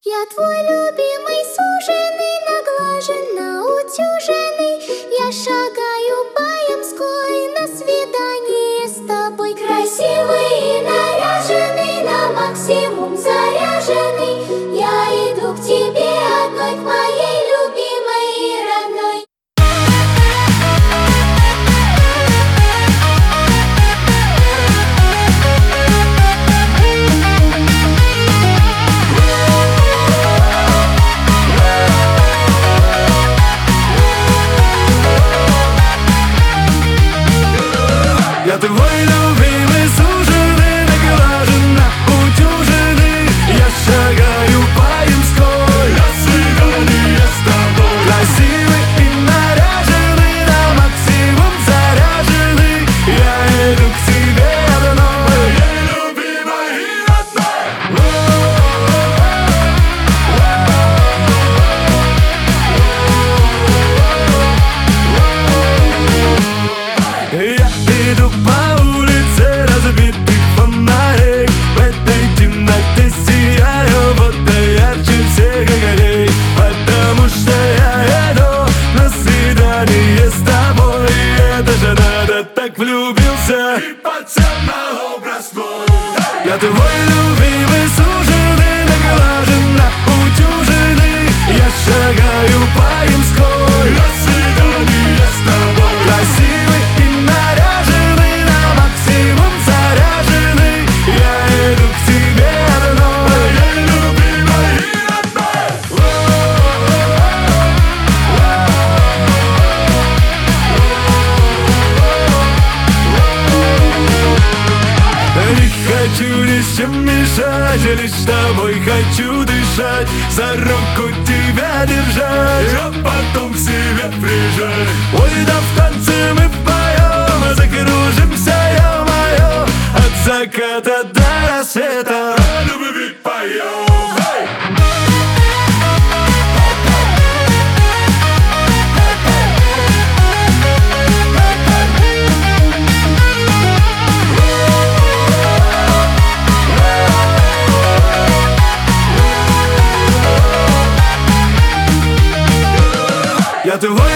Я твой любимый, суженый, наглаженно утюженный. Я шагаю по Ямской на свидание с тобой. Красивый и наряженный, на максимум заряженный. Я иду к тебе одной, к моей любимой и родной. Я твой любимый, суженый, наглаженно утюженный. Я шагаю по Ямской на свидание с тобой. Красивый и наряженный, на максимум заряженный. Я иду к тебе одной, моей любимой и родной. Я иду по улице разбитых фонарей. В этой темноте сияю, будто ярче всех огней. Потому что я иду на свидание с тобой. И это же надо, так влюбился и подсел на образ твой. Я твой любимый, суженый, наглаженно утюженный. Я шагаю по Ямской на свидание с тобой. Красивый и наряженный, на максимум заряженный. Я иду к тебе одной, моей любимой и родной. Не хочу ни с чем мешать, я лишь с тобой хочу дышать, за руку тебя держать, а потом к себе прижать. Ой, да в танце мы вдвоем закружимся, ё-моё, от заката до рассвета о любви поем. Я твой